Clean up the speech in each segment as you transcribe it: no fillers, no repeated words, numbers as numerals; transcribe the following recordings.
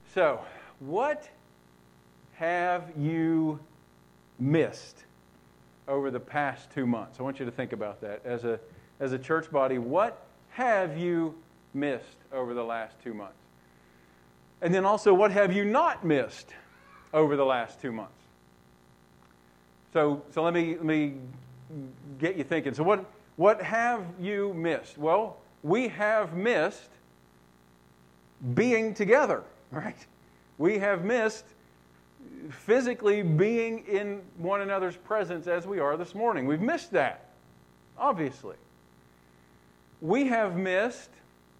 So, what have you missed over the past 2 months? I want you to think about that. As a church body, what have you missed over the last 2 months? And then also, what have you not missed over the last 2 months? So let me get you thinking. So what have you missed? Well, we have missed being together, right? We have missed physically being in one another's presence as we are this morning. We've missed that, obviously. We have missed,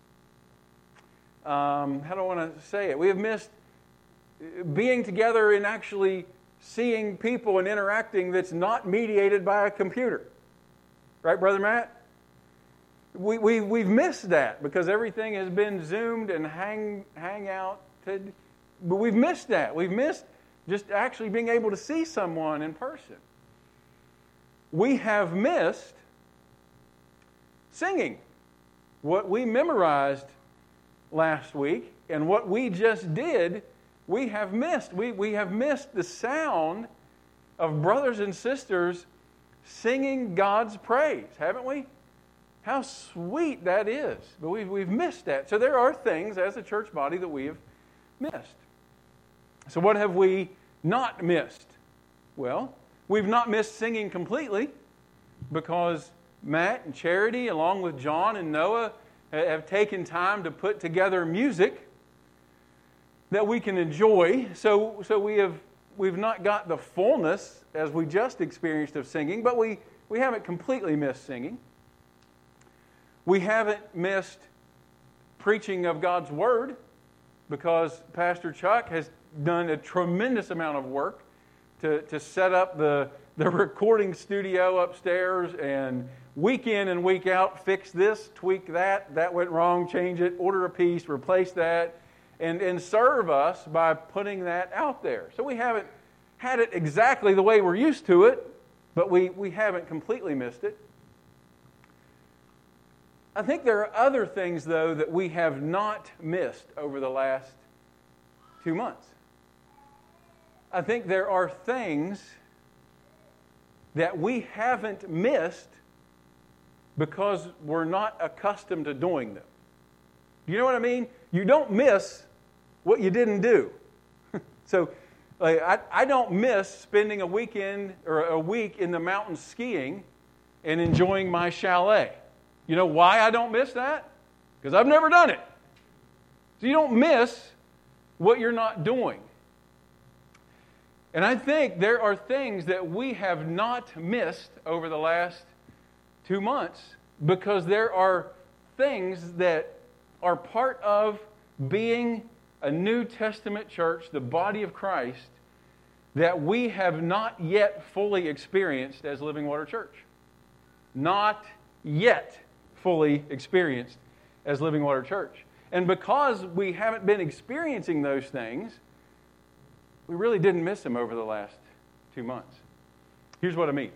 how do I want to say it? We have missed being together and actually seeing people and interacting that's not mediated by a computer. Right, Brother Matt? We've missed that because everything has been Zoomed and Hangout. But we've missed that. We've missed just actually being able to see someone in person. We have missed singing. What we memorized last week and what we just did, we have missed. We have missed the sound of brothers and sisters singing God's praise, haven't we? How sweet that is. But we've missed that. So there are things as a church body that we have missed. So what have we not missed? Well, we've not missed singing completely because Matt and Charity, along with John and Noah, have taken time to put together music that we can enjoy. So we've not got the fullness as we just experienced of singing, but we haven't completely missed singing. We haven't missed preaching of God's Word because Pastor Chuck has done a tremendous amount of work to set up the recording studio upstairs and week in and week out, fix this, tweak that went wrong, change it, order a piece, replace that, and serve us by putting that out there. So we haven't had it exactly the way we're used to it, but we haven't completely missed it. I think there are other things, though, that we have not missed over the last 2 months. I think there are things that we haven't missed because we're not accustomed to doing them. Do you know what I mean? You don't miss what you didn't do. So I don't miss spending a weekend or a week in the mountains skiing and enjoying my chalet. You know why I don't miss that? Because I've never done it. So you don't miss what you're not doing. And I think there are things that we have not missed over the last 2 months because there are things that are part of being a New Testament church, the body of Christ, that we have not yet fully experienced as Living Water Church. Not yet fully experienced as Living Water Church. And because we haven't been experiencing those things, we really didn't miss them over the last 2 months. Here's what I mean.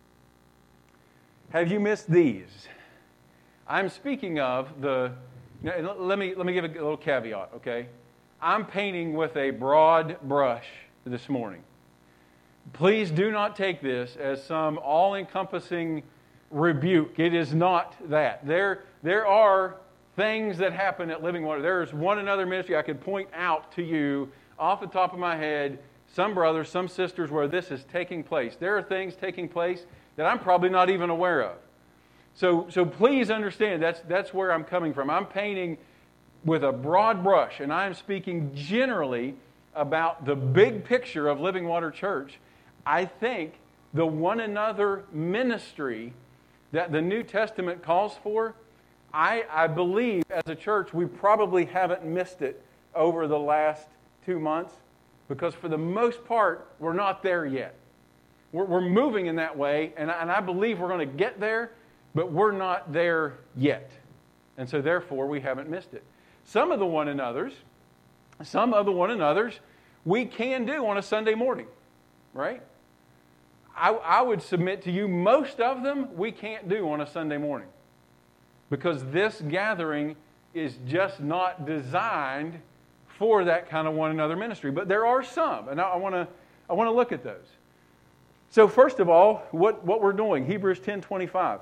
Have you missed these? I'm speaking of let me give a little caveat, okay? I'm painting with a broad brush this morning. Please do not take this as some all-encompassing rebuke. It is not that. There are things that happen at Living Water. There is one another ministry I could point out to you off the top of my head, some brothers, some sisters where this is taking place. There are things taking place that I'm probably not even aware of. So please understand that's where I'm coming from. I'm painting with a broad brush, and I'm speaking generally about the big picture of Living Water Church. I think the one another ministry that the New Testament calls for, I believe as a church we probably haven't missed it over the last 2 months because for the most part we're not there yet. We're moving in that way, and I believe we're going to get there, but we're not there yet. And so therefore we haven't missed it. Some of the one anothers we can do on a Sunday morning, right? I would submit to you most of them we can't do on a Sunday morning because this gathering is just not designed for that kind of one another ministry. But there are some, and I want to look at those. So first of all, what we're doing, Hebrews 10:25.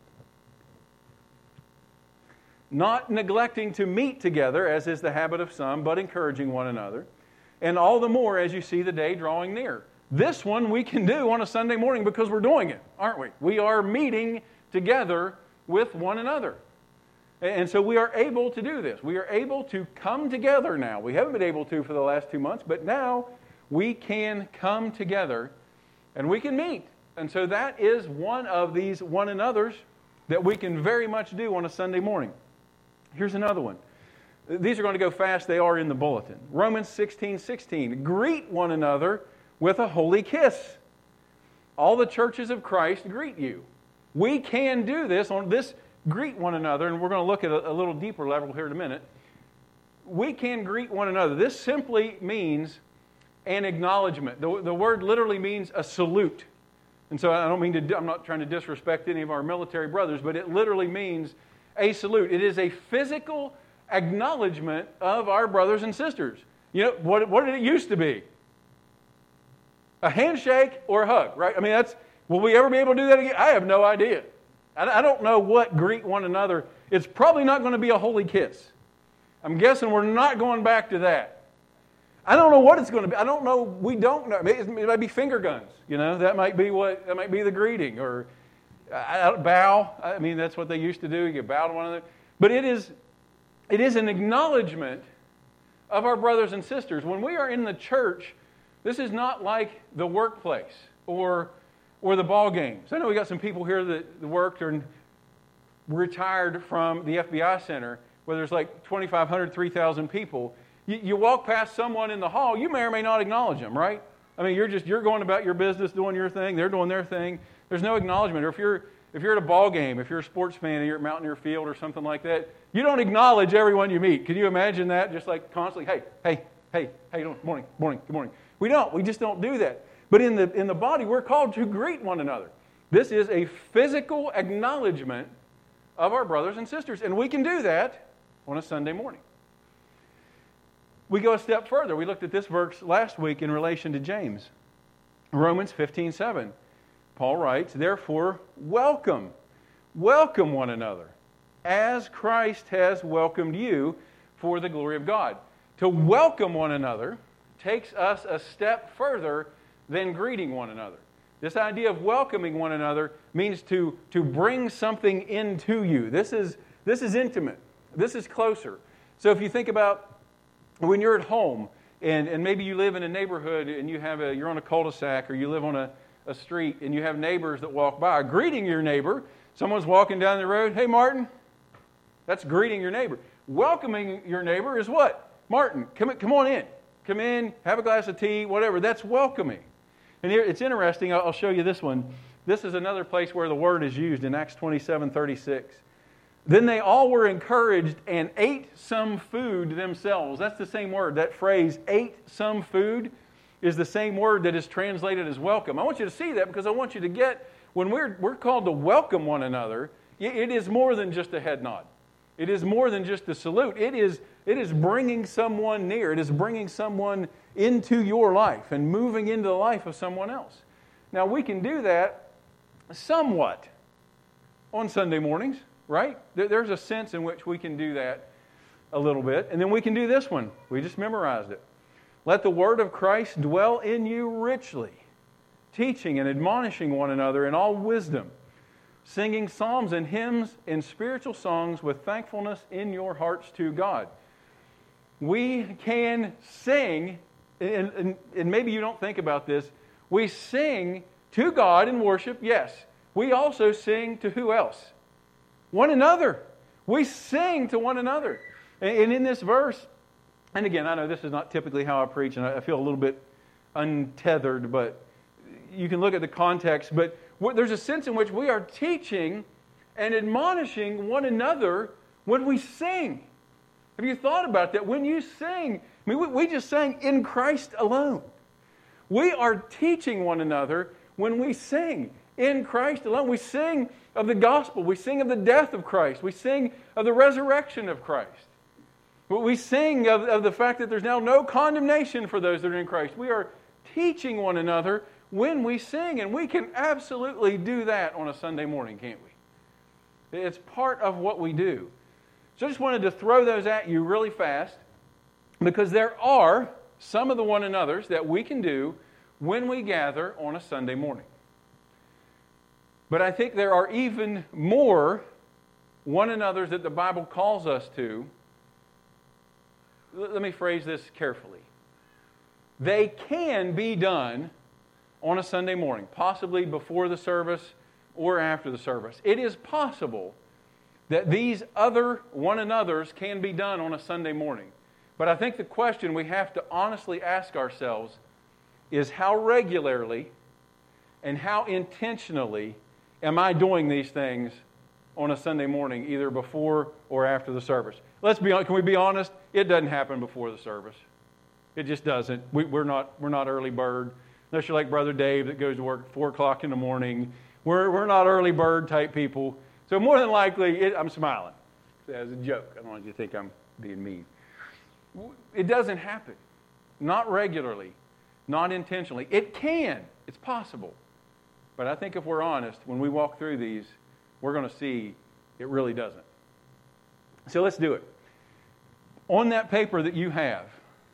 Not neglecting to meet together, as is the habit of some, but encouraging one another, and all the more as you see the day drawing near. This one we can do on a Sunday morning because we're doing it, aren't we? We are meeting together with one another. And so we are able to do this. We are able to come together now. We haven't been able to for the last 2 months, but now we can come together and we can meet. And so that is one of these one another's that we can very much do on a Sunday morning. Here's another one. These are going to go fast. They are in the bulletin. Romans 16:16. Greet one another with a holy kiss. All the churches of Christ greet you. We can do this on this greet one another, and we're going to look at a little deeper level here in a minute. We can greet one another. This simply means an acknowledgement. The word literally means a salute. And so I'm not trying to disrespect any of our military brothers, but it literally means a salute. It is a physical acknowledgement of our brothers and sisters. You know, what did it used to be? A handshake or a hug, right? I mean, will we ever be able to do that again? I have no idea. I don't know what greet one another. It's probably not going to be a holy kiss. I'm guessing we're not going back to that. I don't know what it's going to be. I don't know. We don't know. It might be finger guns. You know, that might be the greeting, or bow. I mean, that's what they used to do. You bow to one another. But it is an acknowledgement of our brothers and sisters. When we are in the church, this is not like the workplace or the ball games. I know we got some people here that worked or retired from the FBI Center, where there's like 2,500, 3,000 people. You walk past someone in the hall, you may or may not acknowledge them, right? I mean, you're going about your business, doing your thing. They're doing their thing. There's no acknowledgement. Or if you're at a ball game, if you're a sports fan and you're at Mountaineer Field or something like that, you don't acknowledge everyone you meet. Can you imagine that? Just like constantly, hey, how you doing? Morning, good morning. We don't. We just don't do that. But in the body, we're called to greet one another. This is a physical acknowledgement of our brothers and sisters, and we can do that on a Sunday morning. We go a step further. We looked at this verse last week in relation to James. Romans 15:7. Paul writes, therefore, welcome one another, as Christ has welcomed you for the glory of God. To welcome one another takes us a step further than greeting one another. This idea of welcoming one another means to bring something into you. This is intimate. This is closer. So if you think about when you're at home and maybe you live in a neighborhood and you're on a cul-de-sac, or you live on a street and you have neighbors that walk by. Greeting your neighbor, someone's walking down the road, hey Martin, that's greeting your neighbor. Welcoming your neighbor is what? Martin, come on in. Come in, have a glass of tea, whatever. That's welcoming. And here, it's interesting, I'll show you this one. This is another place where the word is used in Acts 27:36. Then they all were encouraged and ate some food themselves. That's the same word. That phrase, ate some food, is the same word that is translated as welcome. I want you to see that because I want you to get, when we're called to welcome one another, it is more than just a head nod. It is more than just a salute. It is bringing someone near. It is bringing someone into your life and moving into the life of someone else. Now, we can do that somewhat on Sunday mornings, right? There's a sense in which we can do that a little bit. And then we can do this one. We just memorized it. Let the word of Christ dwell in you richly, teaching and admonishing one another in all wisdom, singing psalms and hymns and spiritual songs with thankfulness in your hearts to God. We can sing, and maybe you don't think about this, we sing to God in worship, yes. We also sing to who else? One another. We sing to one another. And in this verse, and again, I know this is not typically how I preach, and I feel a little bit untethered, but you can look at the context. But there's a sense in which we are teaching and admonishing one another when we sing. Have you thought about that? When you sing, I mean, we just sang in Christ alone. We are teaching one another when we sing in Christ alone. We sing of the gospel. We sing of the death of Christ. We sing of the resurrection of Christ. We sing of the fact that there's now no condemnation for those that are in Christ. We are teaching one another when we sing, and we can absolutely do that on a Sunday morning, can't we? It's part of what we do. So I just wanted to throw those at you really fast, because there are some of the one another's that we can do when we gather on a Sunday morning. But I think there are even more one another's that the Bible calls us to. Let me phrase this carefully. They can be done on a Sunday morning, possibly before the service or after the service. It is possible that these other one another's can be done on a Sunday morning. But I think the question we have to honestly ask ourselves is, how regularly and how intentionally am I doing these things on a Sunday morning, either before or after the service? Let's be honest. Can we be honest? It doesn't happen before the service. It just doesn't. We're not early bird. Unless you're like Brother Dave that goes to work at 4 o'clock in the morning. We're not early bird type people. So more than likely, I'm smiling as a joke. I don't want you to think I'm being mean. It doesn't happen. Not regularly. Not intentionally. It can. It's possible. But I think if we're honest, when we walk through these, we're going to see it really doesn't. So let's do it. On that paper that you have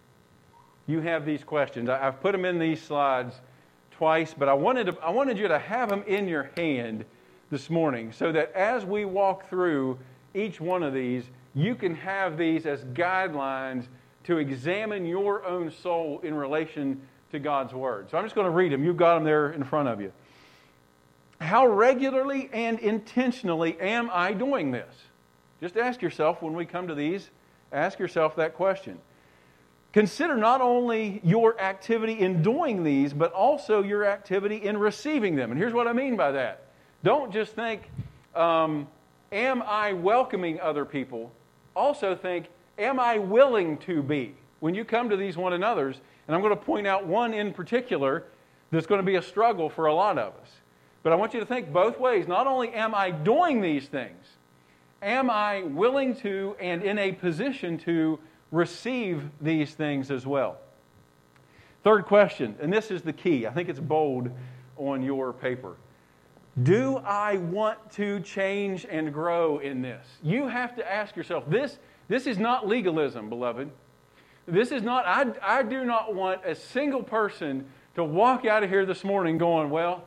these questions. I've put them in these slides twice, but I wanted you to have them in your hand this morning so that as we walk through each one of these, you can have these as guidelines to examine your own soul in relation to God's Word. So I'm just going to read them. You've got them there in front of you. How regularly and intentionally am I doing this? Just ask yourself when we come to these, ask yourself that question. Consider not only your activity in doing these, but also your activity in receiving them. And here's what I mean by that. Don't just think, am I welcoming other people? Also think, am I willing to be? When you come to these one another's, and I'm going to point out one in particular that's going to be a struggle for a lot of us. But I want you to think both ways. Not only am I doing these things, am I willing to and in a position to receive these things as well? Third question, and this is the key. I think it's bold on your paper. Do I want to change and grow in this? You have to ask yourself, this is not legalism, beloved. This is not, I do not want a single person to walk out of here this morning going, well,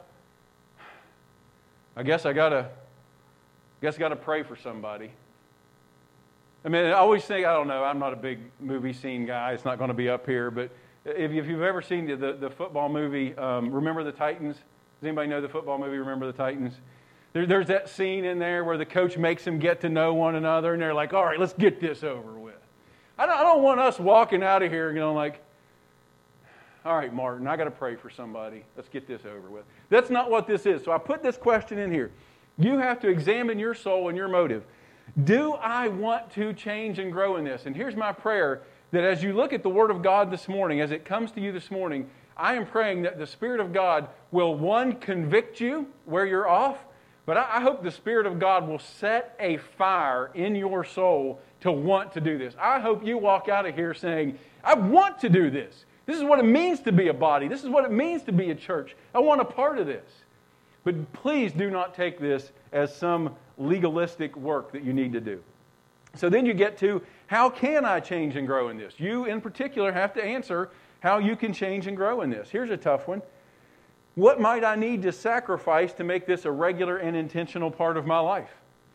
I guess I gotta pray for somebody. I mean, I always think, I don't know, I'm not a big movie scene guy. It's not going to be up here. But if you've ever seen the football movie, Remember the Titans? Does anybody know the football movie, Remember the Titans? There's that scene in there where the coach makes them get to know one another, and they're like, all right, let's get this over with. I don't want us walking out of here going like, all right, Martin, I got to pray for somebody. Let's get this over with. That's not what this is. So I put this question in here. You have to examine your soul and your motive. Do I want to change and grow in this? And here's my prayer, that as you look at the Word of God this morning, as it comes to you this morning, I am praying that the Spirit of God will, one, convict you where you're off, but I hope the Spirit of God will set a fire in your soul to want to do this. I hope you walk out of here saying, I want to do this. This is what it means to be a body. This is what it means to be a church. I want a part of this. But please do not take this as some legalistic work that you need to do. So then you get to, how can I change and grow in this? You in particular have to answer how you can change and grow in this. Here's a tough one. What might I need to sacrifice to make this a regular and intentional part of my life?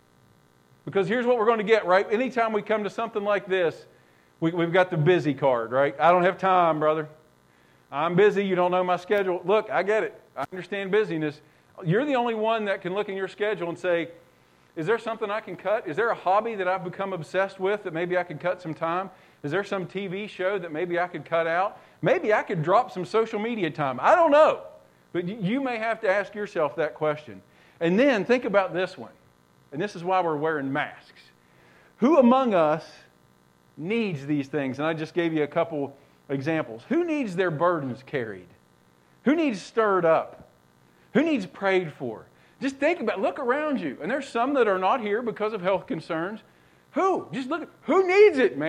Because here's what we're going to get, right? Anytime we come to something like this, we've got the busy card, right? I don't have time, brother. I'm busy. You don't know my schedule. Look, I get it. I understand busyness. You're the only one that can look in your schedule and say, is there something I can cut? Is there a hobby that I've become obsessed with that maybe I could cut some time? Is there some TV show that maybe I could cut out? Maybe I could drop some social media time. I don't know. But you may have to ask yourself that question. And then think about this one. And this is why we're wearing masks. Who among us needs these things? And I just gave you a couple examples. Who needs their burdens carried? Who needs stirred up? Who needs prayed for? Just think about it. Look around you. And there's some that are not here because of health concerns. Who? Just look. Who needs it, man?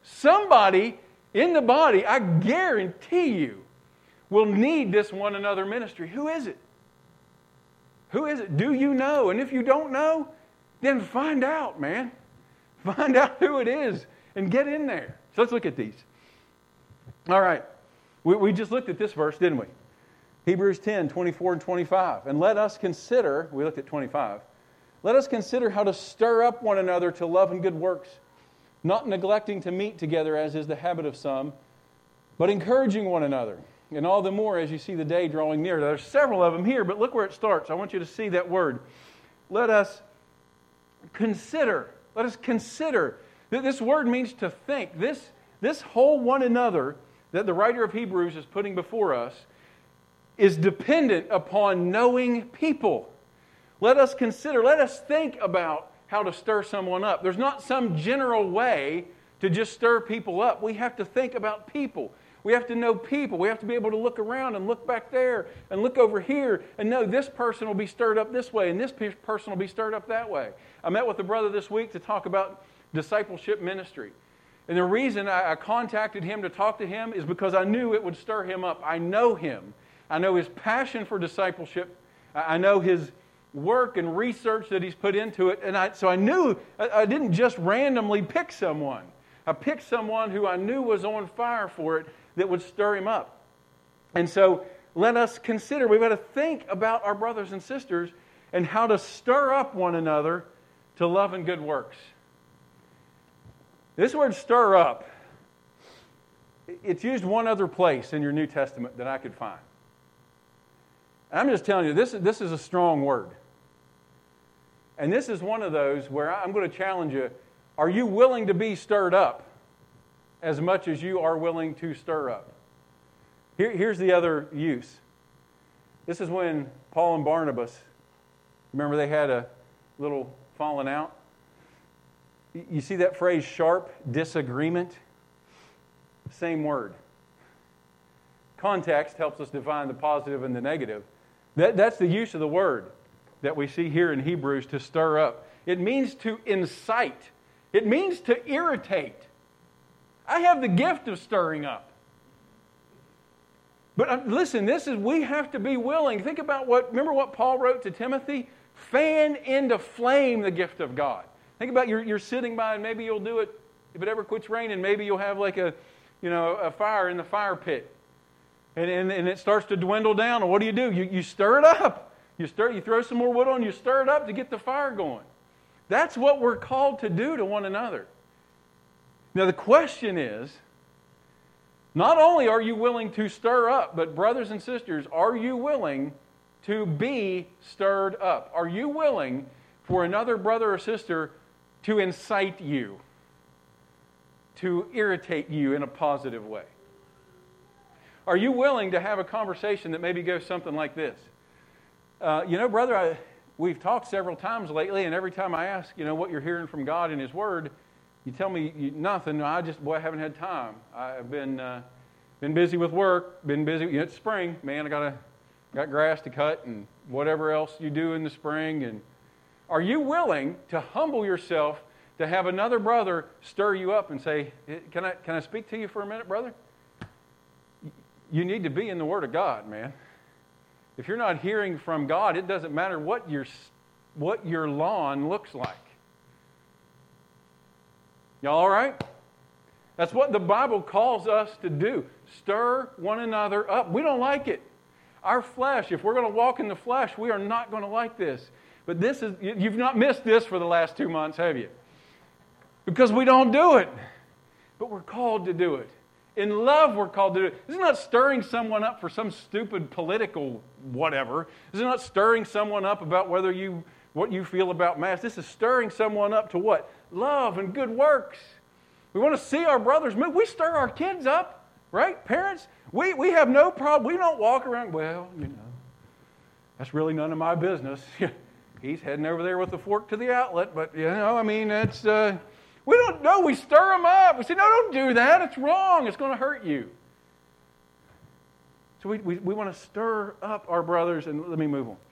Somebody in the body, I guarantee you, will need this one another ministry. Who is it? Who is it? Do you know? And if you don't know, then find out, man. Find out who it is and get in there. So let's look at these. All right. We just looked at this verse, didn't we? Hebrews 10, 24 and 25. And let us consider, we looked at 25, let us consider how to stir up one another to love and good works, not neglecting to meet together as is the habit of some, but encouraging one another. And all the more as you see the day drawing near. There's several of them here, but look where it starts. I want you to see that word. Let us consider. Let us consider. This word means to think. This whole one another that the writer of Hebrews is putting before us is dependent upon knowing people. Let us consider. Let us think about how to stir someone up. There's not some general way to just stir people up. We have to think about people. We have to know people. We have to be able to look around and look back there and look over here and know this person will be stirred up this way and this person will be stirred up that way. I met with a brother this week to talk about discipleship ministry. And the reason I contacted him to talk to him is because I knew it would stir him up. I know him. I know his passion for discipleship. I know his work and research that he's put into it. And so I knew I didn't just randomly pick someone. I picked someone who I knew was on fire for it that would stir him up. And so let us consider, we've got to think about our brothers and sisters and how to stir up one another to love and good works. This word stir up, it's used one other place in your New Testament that I could find. I'm just telling you, this is a strong word. And this is one of those where I'm going to challenge you. Are you willing to be stirred up as much as you are willing to stir up? Here's the other use. This is when Paul and Barnabas, remember they had a little falling out? You see that phrase, sharp disagreement? Same word. Context helps us define the positive and the negative. That's the use of the word that we see here in Hebrews, to stir up. It means to incite. It means to irritate. I have the gift of stirring up. But listen, we have to be willing. Think about remember what Paul wrote to Timothy? Fan into flame the gift of God. Think about you're sitting by and maybe you'll do it, if it ever quits raining, maybe you'll have like a fire in the fire pit. And it starts to dwindle down. And what do? You stir it up. You throw some more wood on, you stir it up to get the fire going. That's what we're called to do to one another. Now the question is, not only are you willing to stir up, but brothers and sisters, are you willing to be stirred up? Are you willing for another brother or sister to incite you, to irritate you in a positive way? Are you willing to have a conversation that maybe goes something like this? Brother, we've talked several times lately, and every time I ask, what you're hearing from God in His Word, you tell me nothing. I haven't had time. I've been busy with work, been busy. It's spring, man. I got grass to cut and whatever else you do in the spring. And are you willing to humble yourself to have another brother stir you up and say, "Can I speak to you for a minute, brother?" You need to be in the Word of God, man. If you're not hearing from God, it doesn't matter what your lawn looks like. Y'all all right? That's what the Bible calls us to do. Stir one another up. We don't like it. Our flesh, if we're going to walk in the flesh, we are not going to like this. But you've not missed this for the last 2 months, have you? Because we don't do it. But we're called to do it. In love, we're called to do it. This is not stirring someone up for some stupid political whatever. This is not stirring someone up about what you feel about mass. This is stirring someone up to what? Love and good works. We want to see our brothers move. We stir our kids up, right? Parents, we have no problem. We don't walk around, that's really none of my business. He's heading over there with the fork to the outlet, but, it's... We don't know. We stir them up. We say, no, don't do that. It's wrong. It's going to hurt you. So we want to stir up our brothers, and let me move on.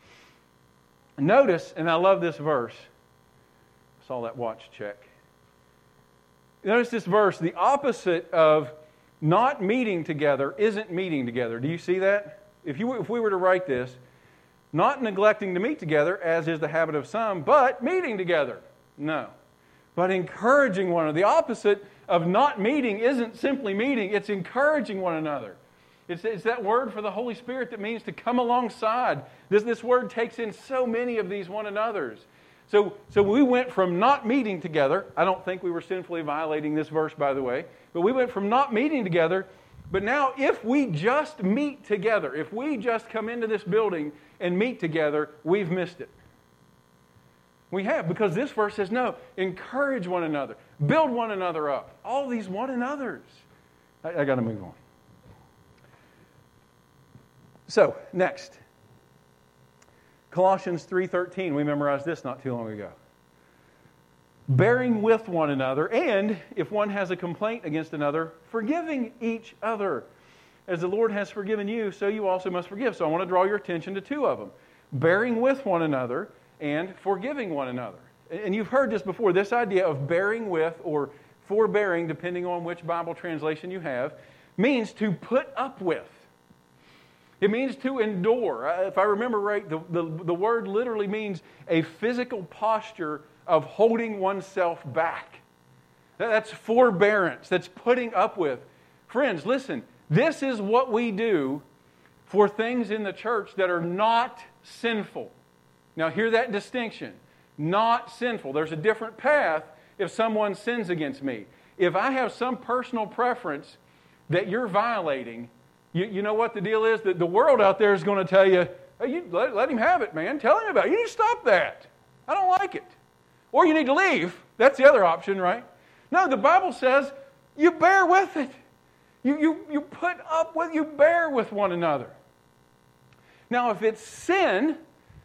Notice, and I love this verse. I saw that watch check. Notice this verse. The opposite of not meeting together isn't meeting together. Do you see that? If we were to write this, not neglecting to meet together, as is the habit of some, but meeting together. No. But encouraging one another. The opposite of not meeting isn't simply meeting, it's encouraging one another. It's that word for the Holy Spirit that means to come alongside. This word takes in so many of these one another's. So we went from not meeting together. I don't think we were sinfully violating this verse, by the way. But we went from not meeting together. But now if we just meet together, if we just come into this building and meet together, we've missed it. We have, because this verse says, no, encourage one another. Build one another up. All these one another's. I got to move on. So, next. Colossians 3:13. We memorized this not too long ago. Bearing with one another, and if one has a complaint against another, forgiving each other. As the Lord has forgiven you, so you also must forgive. So I want to draw your attention to two of them. Bearing with one another and forgiving one another. And you've heard this before, this idea of bearing with or forbearing, depending on which Bible translation you have, means to put up with. It means to endure. If I remember right, the word literally means a physical posture of holding oneself back. That's forbearance. That's putting up with. Friends, listen, this is what we do for things in the church that are not sinful. Now hear that distinction. Not sinful. There's a different path if someone sins against me. If I have some personal preference that you're violating, you know what the deal is? The world out there is going to tell you, hey, you let him have it, man. Tell him about it. You need to stop that. I don't like it. Or you need to leave. That's the other option, right? No, the Bible says you bear with it. You put up with, you bear with one another. Now, if it's sin,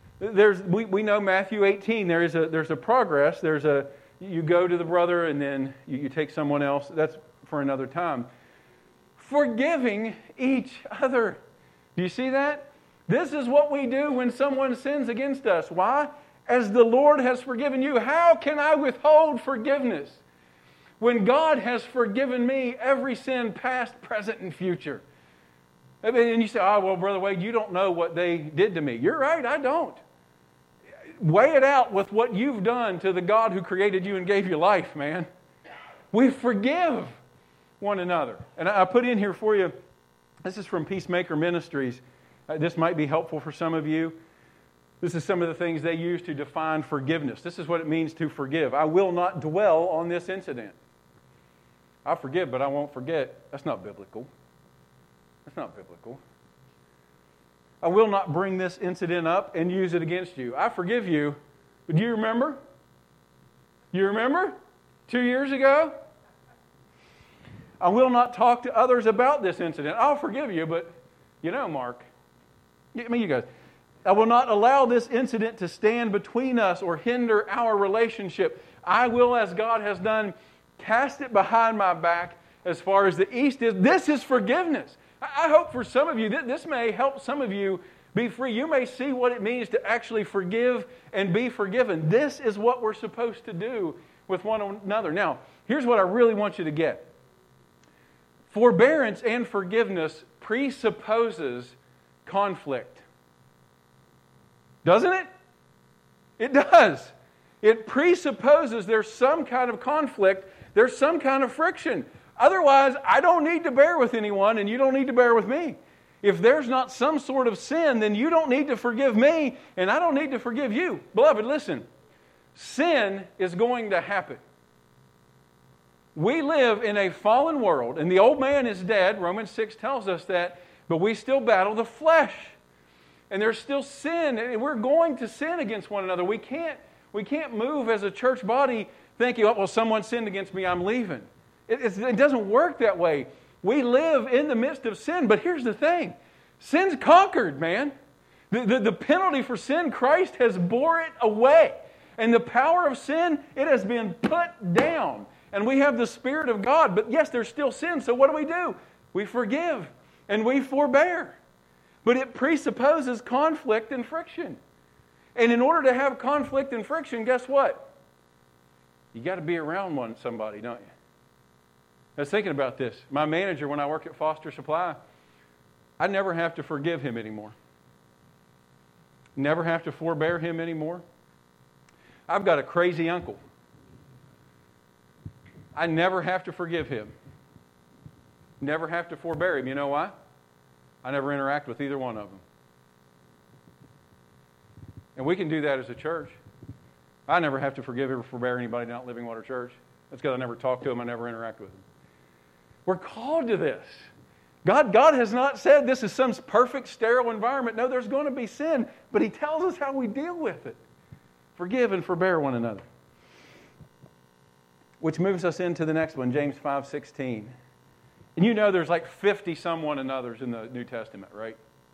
we know Matthew 18. There's a progress. You go to the brother and then you take someone else. That's for another time. Forgiving each other. Do you see that? This is what we do when someone sins against us. Why? As the Lord has forgiven you, how can I withhold forgiveness when God has forgiven me every sin, past, present, and future? And you say, oh, well, Brother Wade, you don't know what they did to me. You're right, I don't. Weigh it out with what you've done to the God who created you and gave you life, man. We forgive one another. And I put in here for you, this is from Peacemaker Ministries. This might be helpful for some of you. This is some of the things they use to define forgiveness. This is what it means to forgive. I will not dwell on this incident. I forgive, but I won't forget. That's not biblical. That's not biblical. I will not bring this incident up and use it against you. I forgive you, but do you remember? You remember? 2 years ago? I will not talk to others about this incident. I'll forgive you, but you know, Mark, you guys, I will not allow this incident to stand between us or hinder our relationship. I will, as God has done, cast it behind my back as far as the east is. This is forgiveness. I hope for some of you, this may help some of you be free. You may see what it means to actually forgive and be forgiven. This is what we're supposed to do with one another. Now, here's what I really want you to get. Forbearance and forgiveness presupposes conflict. Doesn't it? It does. It presupposes there's some kind of conflict, there's some kind of friction. Otherwise, I don't need to bear with anyone and you don't need to bear with me. If there's not some sort of sin, then you don't need to forgive me and I don't need to forgive you. Beloved, listen. Sin is going to happen. We live in a fallen world, and the old man is dead. Romans 6 tells us that, but we still battle the flesh. And there's still sin, and we're going to sin against one another. We can't move as a church body thinking, oh, well, someone sinned against me, I'm leaving. It doesn't work that way. We live in the midst of sin, but here's the thing. Sin's conquered, man. The penalty for sin, Christ has bore it away. And the power of sin, it has been put down. And we have the Spirit of God, but yes, there's still sin, so what do? We forgive and we forbear. But it presupposes conflict and friction. And in order to have conflict and friction, guess what? You got to be around somebody, don't you? I was thinking about this. My manager, when I work at Foster Supply, I never have to forgive him anymore. Never have to forbear him anymore. I've got a crazy uncle. I never have to forgive him. Never have to forbear him. You know why? I never interact with either one of them. And we can do that as a church. I never have to forgive or forbear anybody not Living Water Church. That's because I never talk to them. I never interact with them. We're called to this. God has not said this is some perfect, sterile environment. No, there's going to be sin, but He tells us how we deal with it. Forgive and forbear one another. Which moves us into the next one, James 5:16. And you know there's like 50 some one another's in the New Testament, right?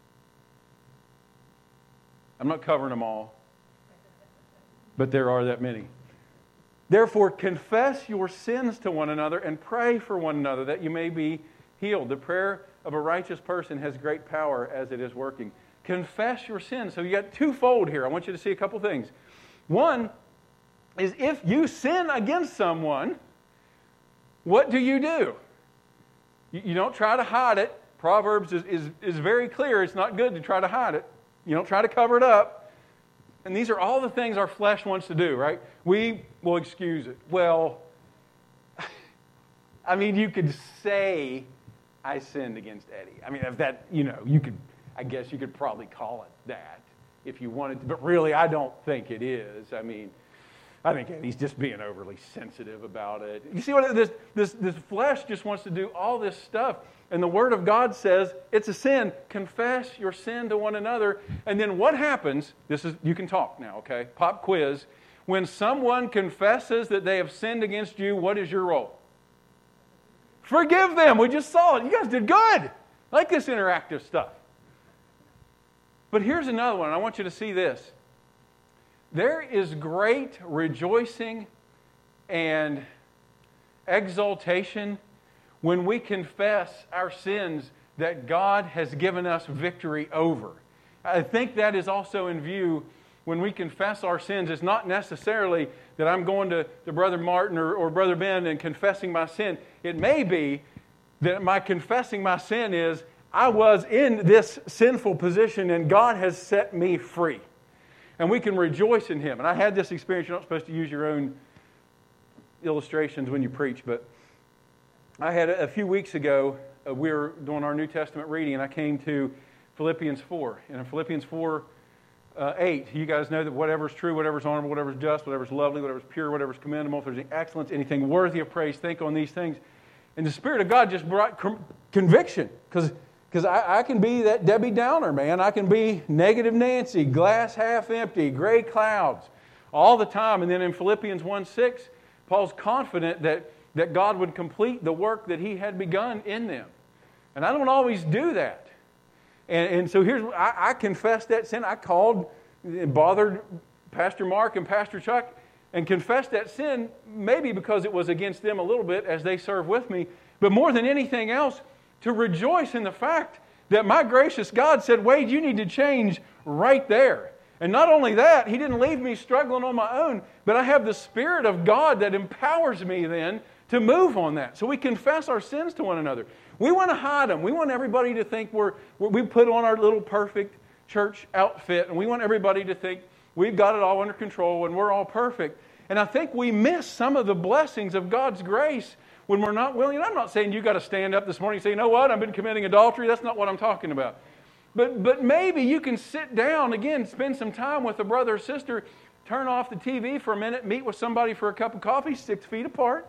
I'm not covering them all, but there are that many. Therefore, confess your sins to one another and pray for one another that you may be healed. The prayer of a righteous person has great power as it is working. Confess your sins. So you got twofold here. I want you to see a couple things. One is if you sin against someone, what do? You don't try to hide it. Proverbs is very clear. It's not good to try to hide it. You don't try to cover it up. And these are all the things our flesh wants to do, right? We will excuse it. Well, I mean, you could say, I sinned against Eddie. I mean, if that, I guess you could probably call it that if you wanted to. But really, I don't think it is. I mean, I think Eddie's just being overly sensitive about it. You see what this flesh just wants to do all this stuff. And the Word of God says it's a sin. Confess your sin to one another. And then what happens, you can talk now, okay? Pop quiz. When someone confesses that they have sinned against you, what is your role? Forgive them. We just saw it. You guys did good. I like this interactive stuff. But here's another one. I want you to see this. There is great rejoicing and exaltation when we confess our sins that God has given us victory over. I think that is also in view when we confess our sins. It's not necessarily that I'm going to Brother Martin or Brother Ben and confessing my sin. It may be that my confessing my sin is I was in this sinful position and God has set me free. And we can rejoice in Him. And I had this experience. You're not supposed to use your own illustrations when you preach, but I had a few weeks ago, we were doing our New Testament reading, and I came to Philippians 4. And in Philippians 4, 8, you guys know that whatever is true, whatever is honorable, whatever is just, whatever is lovely, whatever is pure, whatever is commendable, if there's any excellence, anything worthy of praise, think on these things. And the Spirit of God just brought conviction, because I can be that Debbie Downer, man. I can be negative Nancy, glass half empty, gray clouds, all the time. And then in Philippians 1:6, Paul's confident that God would complete the work that He had begun in them. And I don't always do that. And so I confessed that sin. I called and bothered Pastor Mark and Pastor Chuck and confessed that sin, maybe because it was against them a little bit as they serve with me, but more than anything else, to rejoice in the fact that my gracious God said, Wade, you need to change right there. And not only that, He didn't leave me struggling on my own, but I have the Spirit of God that empowers me then to move on that. So we confess our sins to one another. We want to hide them. We want everybody to think we put on our little perfect church outfit, and we want everybody to think we've got it all under control and we're all perfect. And I think we miss some of the blessings of God's grace when we're not willing. And I'm not saying you got to stand up this morning and say, you know what, I've been committing adultery. That's not what I'm talking about. But maybe you can sit down, again, spend some time with a brother or sister, turn off the TV for a minute, meet with somebody for a cup of coffee 6 feet apart,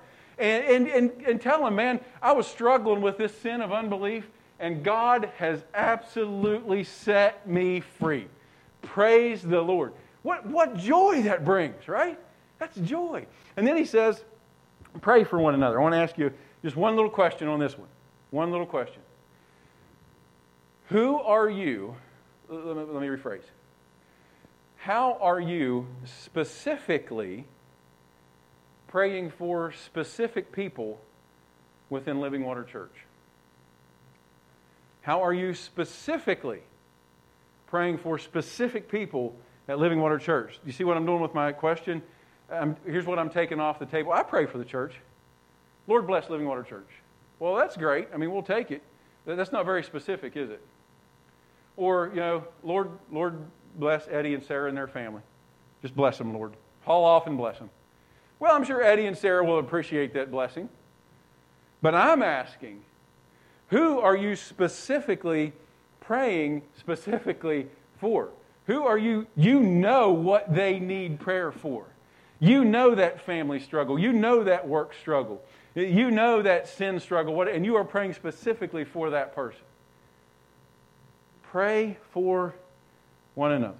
and tell them, man, I was struggling with this sin of unbelief, and God has absolutely set me free. Praise the Lord. What joy that brings, right? That's joy. And then he says, pray for one another. I want to ask you just one little question on this one. One little question. Who are you? Let me rephrase. How are you specifically praying for specific people within Living Water Church? How are you specifically praying for specific people at Living Water Church? Do you see what I'm doing with my question? Here's what I'm taking off the table. I pray for the church. Lord bless Living Water Church. Well, that's great. I mean, we'll take it. That's not very specific, is it? Or, Lord bless Eddie and Sarah and their family. Just bless them, Lord. Haul off and bless them. Well, I'm sure Eddie and Sarah will appreciate that blessing. But I'm asking, who are you specifically praying specifically for? Who are you? You know what they need prayer for. You know that family struggle. You know that work struggle. You know that sin struggle. And you are praying specifically for that person. Pray for one another.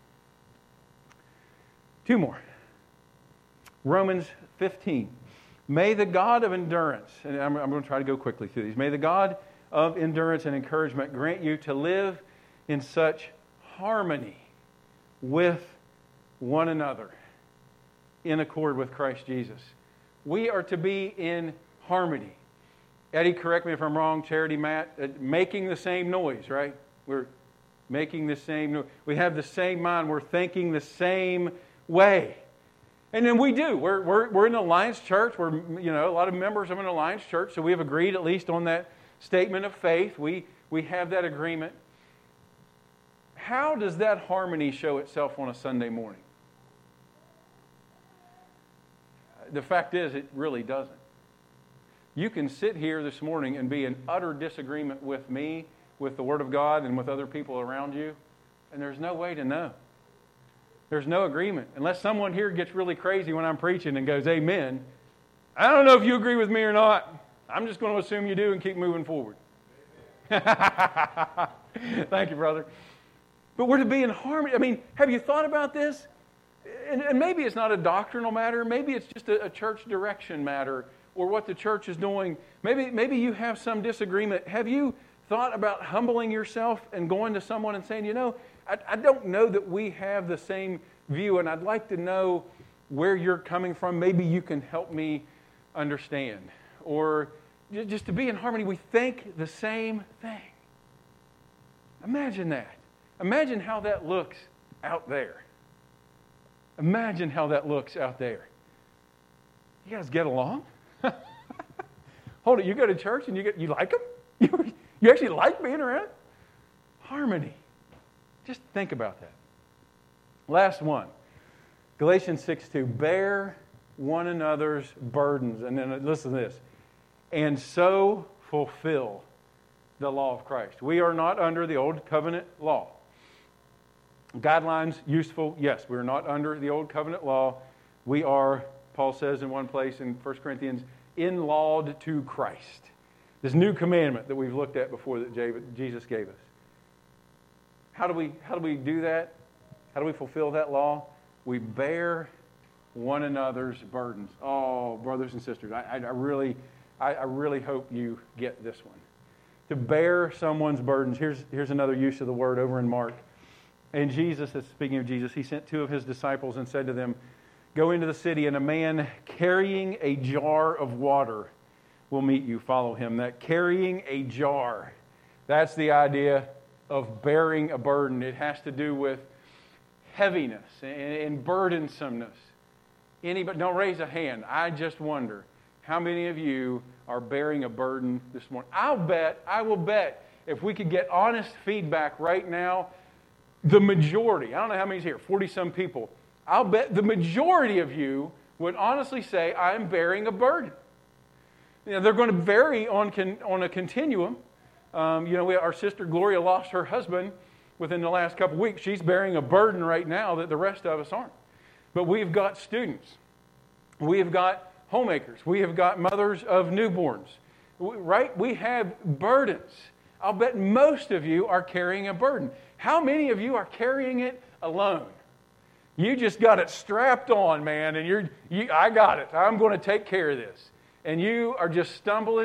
2 more. Romans 15. May the God of endurance, and I'm going to try to go quickly through these. May the God of endurance and encouragement grant you to live in such harmony with one another in accord with Christ Jesus. We are to be in harmony. Eddie, correct me if I'm wrong, Charity, Matt, making the same noise, right? We're making the same noise. We have the same mind. We're thinking the same way. And then we do. We're in an Alliance Church. We're, a lot of members of an Alliance Church, so we have agreed at least on that statement of faith. We have that agreement. How does that harmony show itself on a Sunday morning? The fact is, it really doesn't. You can sit here this morning and be in utter disagreement with me, with the Word of God, and with other people around you, and there's no way to know. There's no agreement. Unless someone here gets really crazy when I'm preaching and goes, amen, I don't know if you agree with me or not. I'm just going to assume you do and keep moving forward. Thank you, brother. But we're to be in harmony. I mean, have you thought about this? And maybe it's not a doctrinal matter. Maybe it's just a church direction matter or what the church is doing. Maybe you have some disagreement. Have you thought about humbling yourself and going to someone and saying, I don't know that we have the same view, and I'd like to know where you're coming from. Maybe you can help me understand. Or just to be in harmony, we think the same thing. Imagine that. Imagine how that looks out there. Imagine how that looks out there. You guys get along? Hold it, you go to church and you like them? You actually like being around? Harmony. Just think about that. Last one. Galatians 6:2. Bear one another's burdens. And then listen to this. And so fulfill the law of Christ. We are not under the old covenant law. Guidelines, useful, yes. We're not under the old covenant law. We are, Paul says in one place in 1 Corinthians, in-lawed to Christ. This new commandment that we've looked at before that Jesus gave us. How do we do that? How do we fulfill that law? We bear one another's burdens. Oh, brothers and sisters, I really hope you get this one. To bear someone's burdens. Here's another use of the word over in Mark. And Jesus, speaking of Jesus, he sent 2 of his disciples and said to them, go into the city, and a man carrying a jar of water will meet you. Follow him. That carrying a jar, that's the idea of bearing a burden. It has to do with heaviness and burdensomeness. Anybody, don't raise a hand. I just wonder how many of you are bearing a burden this morning. I will bet, if we could get honest feedback right now, the majority, I don't know how many's here, 40-some people, I'll bet the majority of you would honestly say, I'm bearing a burden. They're going to vary on a continuum. Our sister Gloria lost her husband within the last couple of weeks. She's bearing a burden right now that the rest of us aren't. But we've got students. We have got homemakers. We have got mothers of newborns. Right? We have burdens. I'll bet most of you are carrying a burden. How many of you are carrying it alone? You just got it strapped on, man, and I got it. I'm going to take care of this. And you are just stumbling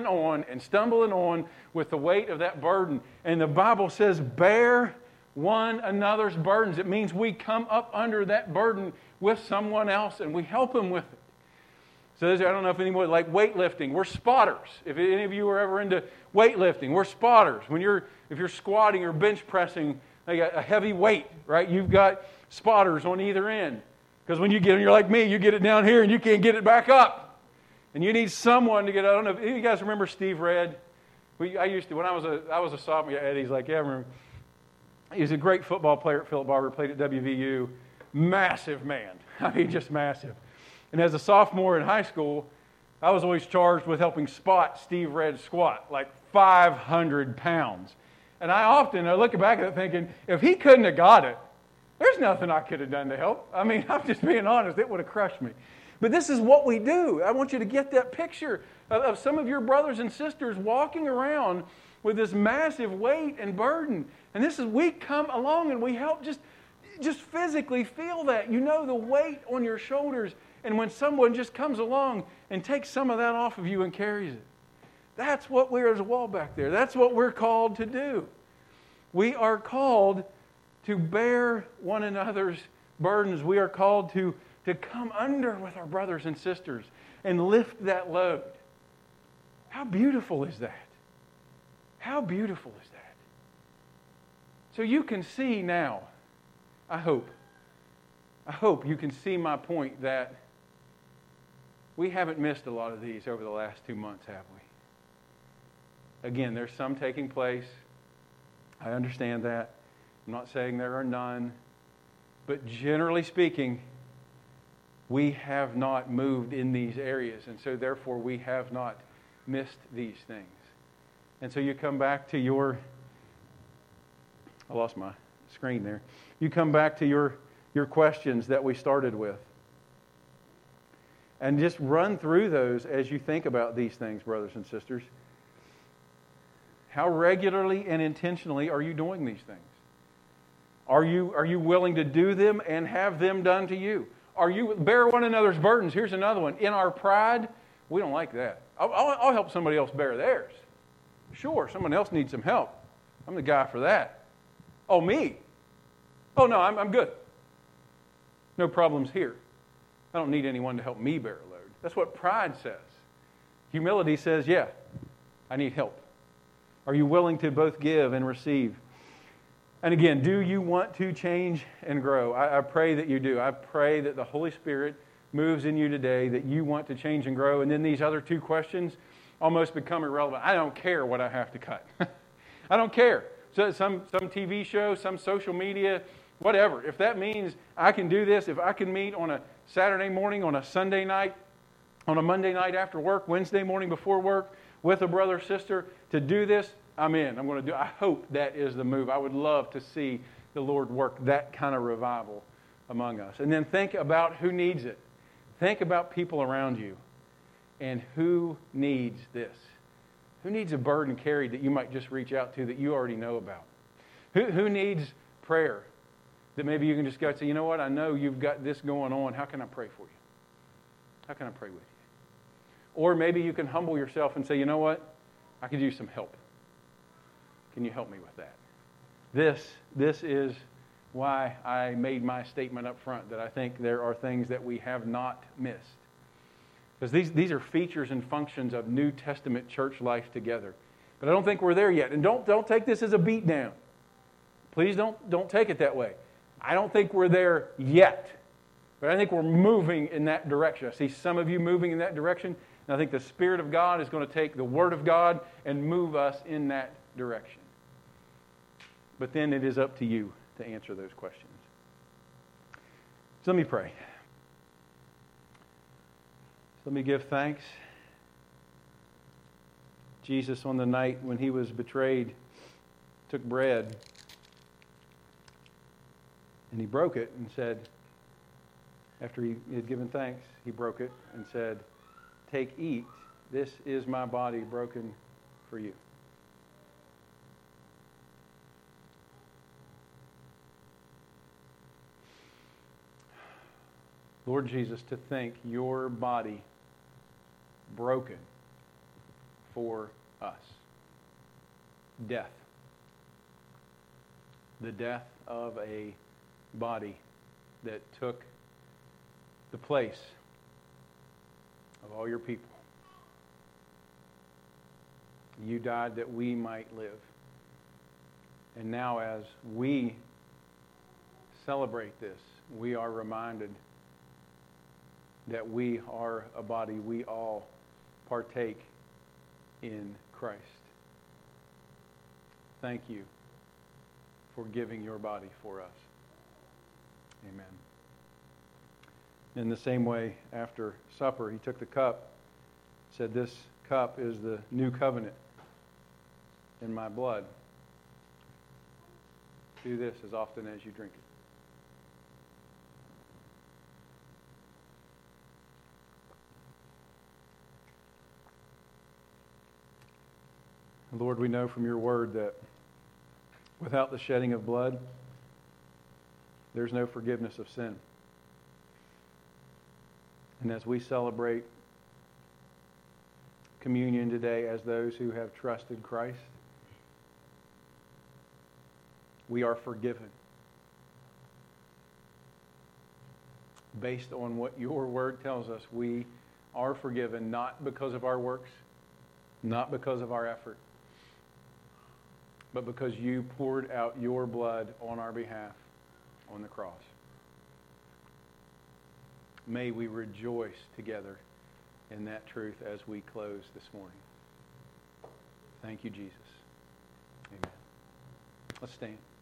on with the weight of that burden. And the Bible says, bear one another's burdens. It means we come up under that burden with someone else and we help them with it. So I don't know if anyone like weightlifting. We're spotters. If any of you are ever into weightlifting, we're spotters. If you're squatting or bench pressing like a heavy weight, right? You've got spotters on either end. Because when you get it, you're like me, you get it down here and you can't get it back up. And you need someone to get, I don't know, if you guys remember Steve Redd? When I was a sophomore, yeah, Eddie's like, yeah, I remember. He was a great football player at Philip Barber, played at WVU. Massive man. I mean, just massive. And as a sophomore in high school, I was always charged with helping spot Steve Redd squat, like 500 pounds. And I look back at it thinking, if he couldn't have got it, there's nothing I could have done to help. I mean, I'm just being honest, it would have crushed me. But this is what we do. I want you to get that picture of some of your brothers and sisters walking around with this massive weight and burden. And we come along and we help just physically feel that. You know the weight on your shoulders. And when someone just comes along and takes some of that off of you and carries it. That's what there's a wall back there. That's what we're called to do. We are called to bear one another's burdens. We are called to come under with our brothers and sisters and lift that load. How beautiful is that? How beautiful is that? So you can see now, I hope you can see my point that we haven't missed a lot of these over the last 2 months, have we? Again, there's some taking place. I understand that. I'm not saying there are none. But generally speaking, we have not moved in these areas. And so therefore, we have not missed these things. And so you come back to I lost my screen there. You come back to your questions that we started with. And just run through those as you think about these things, brothers and sisters. How regularly and intentionally are you doing these things? Are you willing to do them and have them done to you? Are you bear one another's burdens? Here's another one. In our pride, we don't like that. I'll help somebody else bear theirs. Sure, someone else needs some help. I'm the guy for that. Oh, me? Oh, no, I'm good. No problems here. I don't need anyone to help me bear a load. That's what pride says. Humility says, yeah, I need help. Are you willing to both give and receive? And again, do you want to change and grow? I pray that you do. I pray that the Holy Spirit moves in you today, that you want to change and grow. And then these other two questions almost become irrelevant. I don't care what I have to cut. I don't care. So some TV show, some social media, whatever. If that means I can do this, if I can meet on a Saturday morning, on a Sunday night, on a Monday night after work, Wednesday morning before work, with a brother or sister to do this, I'm in. I'm going to do. I hope that is the move. I would love to see the Lord work that kind of revival among us. And then think about who needs it. Think about people around you and who needs this. Who needs a burden carried that you might just reach out to that you already know about? Who needs prayer that maybe you can just go and say, you know what, I know you've got this going on. How can I pray for you? How can I pray with you? Or maybe you can humble yourself and say, you know what, I could use some help. Can you help me with that? This is why I made my statement up front that I think there are things that we have not missed. Because these are features and functions of New Testament church life together. But I don't think we're there yet. And don't take this as a beat down. Please don't take it that way. I don't think we're there yet. But I think we're moving in that direction. I see some of you moving in that direction. And I think the Spirit of God is going to take the Word of God and move us in that direction. But then it is up to you to answer those questions. So let me pray. Let me give thanks. Jesus, on the night when he was betrayed, took bread and he broke it and said, after he had given thanks, he broke it and said, "Take, eat. This is my body broken for you." Lord Jesus, to think your body broken for us. Death. The death of a body that took the place of all your people. You died that we might live. And now as we celebrate this, we are reminded that we are a body. We all partake in Christ. Thank you for giving your body for us. Amen. In the same way, after supper, he took the cup, said, "This cup is the new covenant in my blood. Do this as often as you drink it." Lord, we know from your word that without the shedding of blood, there's no forgiveness of sin. And as we celebrate communion today as those who have trusted Christ, we are forgiven based on what your word tells us. We are forgiven not because of our works, not because of our effort, but because you poured out your blood on our behalf on the cross. May we rejoice together in that truth as we close this morning. Thank you, Jesus. Amen. Let's stand.